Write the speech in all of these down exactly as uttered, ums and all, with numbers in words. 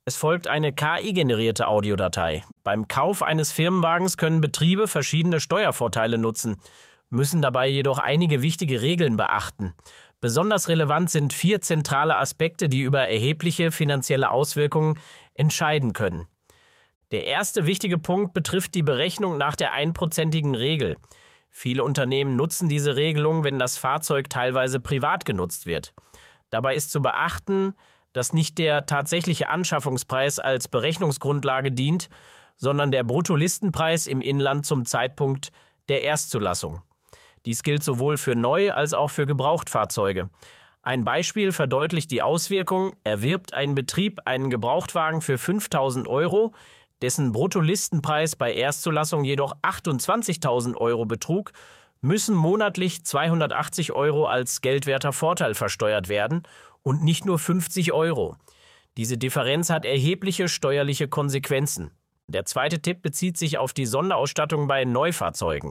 Es folgt eine K I-generierte Audiodatei. Beim Kauf eines Firmenwagens können Betriebe verschiedene Steuervorteile nutzen, müssen dabei jedoch einige wichtige Regeln beachten. Besonders relevant sind vier zentrale Aspekte, die über erhebliche finanzielle Auswirkungen entscheiden können. Der erste wichtige Punkt betrifft die Berechnung nach der einprozentigen Regel. Viele Unternehmen nutzen diese Regelung, wenn das Fahrzeug teilweise privat genutzt wird. Dabei ist zu beachten, dass nicht der tatsächliche Anschaffungspreis als Berechnungsgrundlage dient, sondern der Bruttolistenpreis im Inland zum Zeitpunkt der Erstzulassung. Dies gilt sowohl für Neu- als auch für Gebrauchtfahrzeuge. Ein Beispiel verdeutlicht die Auswirkung: Erwirbt ein Betrieb einen Gebrauchtwagen für fünftausend Euro, dessen Bruttolistenpreis bei Erstzulassung jedoch achtundzwanzigtausend Euro betrug, müssen monatlich zweihundertachtzig Euro als geldwerter Vorteil versteuert werden und nicht nur fünfzig Euro. Diese Differenz hat erhebliche steuerliche Konsequenzen. Der zweite Tipp bezieht sich auf die Sonderausstattung bei Neufahrzeugen.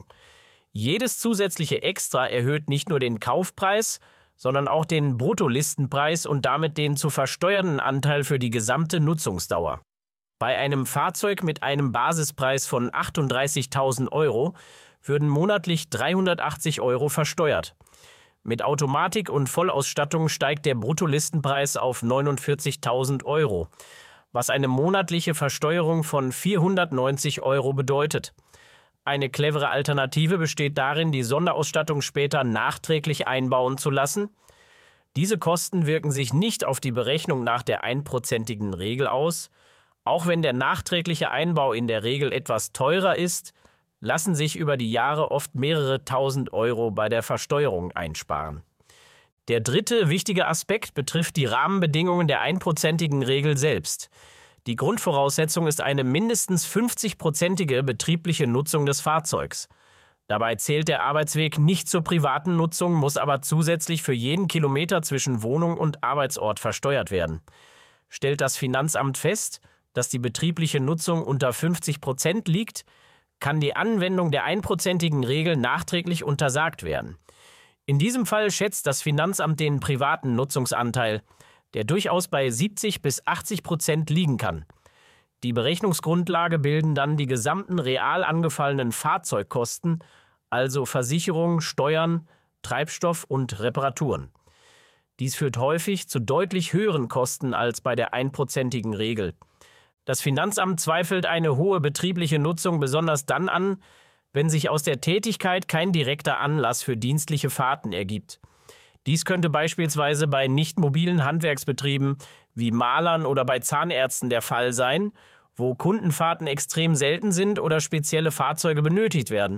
Jedes zusätzliche Extra erhöht nicht nur den Kaufpreis, sondern auch den Bruttolistenpreis und damit den zu versteuernden Anteil für die gesamte Nutzungsdauer. Bei einem Fahrzeug mit einem Basispreis von achtunddreißigtausend Euro würden monatlich dreihundertachtzig Euro versteuert. Mit Automatik und Vollausstattung steigt der Bruttolistenpreis auf neunundvierzigtausend Euro, was eine monatliche Versteuerung von vierhundertneunzig Euro bedeutet. Eine clevere Alternative besteht darin, die Sonderausstattung später nachträglich einbauen zu lassen. Diese Kosten wirken sich nicht auf die Berechnung nach der einprozentigen Regel aus. Auch wenn der nachträgliche Einbau in der Regel etwas teurer ist, lassen sich über die Jahre oft mehrere tausend Euro bei der Versteuerung einsparen. Der dritte wichtige Aspekt betrifft die Rahmenbedingungen der einprozentigen Regel selbst. Die Grundvoraussetzung ist eine mindestens fünfzig-prozentige betriebliche Nutzung des Fahrzeugs. Dabei zählt der Arbeitsweg nicht zur privaten Nutzung, muss aber zusätzlich für jeden Kilometer zwischen Wohnung und Arbeitsort versteuert werden. Stellt das Finanzamt fest, dass die betriebliche Nutzung unter fünfzig Prozent liegt, kann die Anwendung der einprozentigen Regel nachträglich untersagt werden. In diesem Fall schätzt das Finanzamt den privaten Nutzungsanteil, der durchaus bei siebzig bis achtzig Prozent liegen kann. Die Berechnungsgrundlage bilden dann die gesamten real angefallenen Fahrzeugkosten, also Versicherung, Steuern, Treibstoff und Reparaturen. Dies führt häufig zu deutlich höheren Kosten als bei der einprozentigen Regel. Das Finanzamt zweifelt eine hohe betriebliche Nutzung besonders dann an, wenn sich aus der Tätigkeit kein direkter Anlass für dienstliche Fahrten ergibt. Dies könnte beispielsweise bei nicht mobilen Handwerksbetrieben wie Malern oder bei Zahnärzten der Fall sein, wo Kundenfahrten extrem selten sind oder spezielle Fahrzeuge benötigt werden.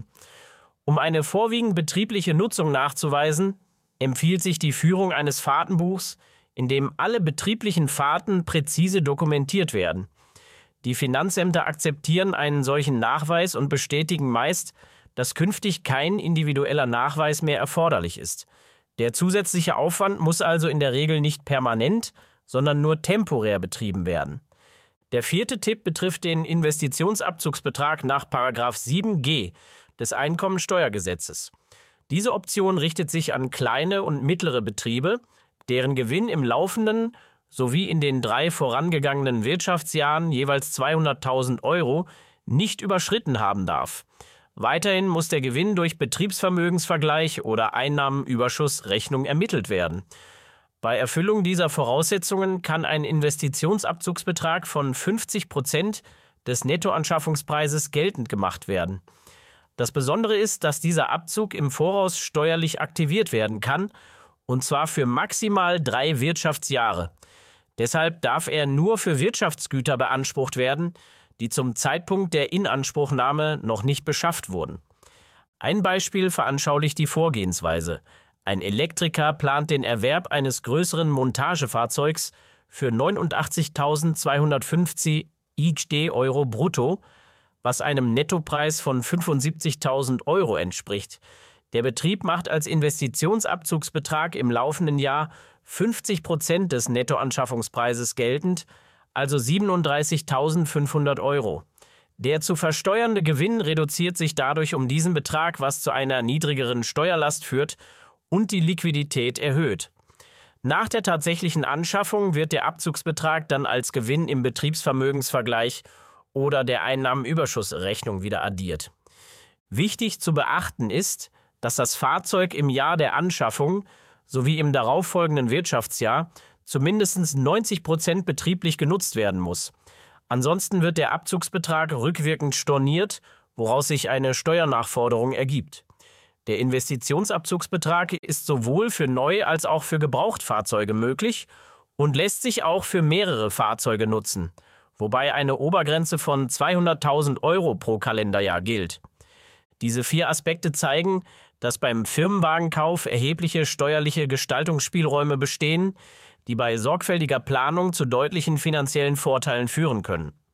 Um eine vorwiegend betriebliche Nutzung nachzuweisen, empfiehlt sich die Führung eines Fahrtenbuchs, in dem alle betrieblichen Fahrten präzise dokumentiert werden. Die Finanzämter akzeptieren einen solchen Nachweis und bestätigen meist, dass künftig kein individueller Nachweis mehr erforderlich ist. Der zusätzliche Aufwand muss also in der Regel nicht permanent, sondern nur temporär betrieben werden. Der vierte Tipp betrifft den Investitionsabzugsbetrag nach Paragraph sieben G des Einkommensteuergesetzes. Diese Option richtet sich an kleine und mittlere Betriebe, deren Gewinn im laufenden sowie in den drei vorangegangenen Wirtschaftsjahren jeweils zweihunderttausend Euro nicht überschritten haben darf. Weiterhin muss der Gewinn durch Betriebsvermögensvergleich oder Einnahmenüberschussrechnung ermittelt werden. Bei Erfüllung dieser Voraussetzungen kann ein Investitionsabzugsbetrag von fünfzig Prozent des Nettoanschaffungspreises geltend gemacht werden. Das Besondere ist, dass dieser Abzug im Voraus steuerlich aktiviert werden kann, und zwar für maximal drei Wirtschaftsjahre. Deshalb darf er nur für Wirtschaftsgüter beansprucht werden, die zum Zeitpunkt der Inanspruchnahme noch nicht beschafft wurden. Ein Beispiel veranschaulicht die Vorgehensweise. Ein Elektriker plant den Erwerb eines größeren Montagefahrzeugs für neunundachtzigtausendzweihundertfünfzig I G D Euro brutto, was einem Nettopreis von fünfundsiebzigtausend Euro entspricht. Der Betrieb macht als Investitionsabzugsbetrag im laufenden Jahr fünfzig Prozent des Nettoanschaffungspreises geltend, also siebenunddreißigtausendfünfhundert Euro. Der zu versteuernde Gewinn reduziert sich dadurch um diesen Betrag, was zu einer niedrigeren Steuerlast führt und die Liquidität erhöht. Nach der tatsächlichen Anschaffung wird der Abzugsbetrag dann als Gewinn im Betriebsvermögensvergleich oder der Einnahmenüberschussrechnung wieder addiert. Wichtig zu beachten ist, dass das Fahrzeug im Jahr der Anschaffung sowie im darauffolgenden Wirtschaftsjahr zu mindestens neunzig Prozent betrieblich genutzt werden muss. Ansonsten wird der Abzugsbetrag rückwirkend storniert, woraus sich eine Steuernachforderung ergibt. Der Investitionsabzugsbetrag ist sowohl für Neu- als auch für Gebrauchtfahrzeuge möglich und lässt sich auch für mehrere Fahrzeuge nutzen, wobei eine Obergrenze von zweihunderttausend Euro pro Kalenderjahr gilt. Diese vier Aspekte zeigen, dass beim Firmenwagenkauf erhebliche steuerliche Gestaltungsspielräume bestehen, die bei sorgfältiger Planung zu deutlichen finanziellen Vorteilen führen können.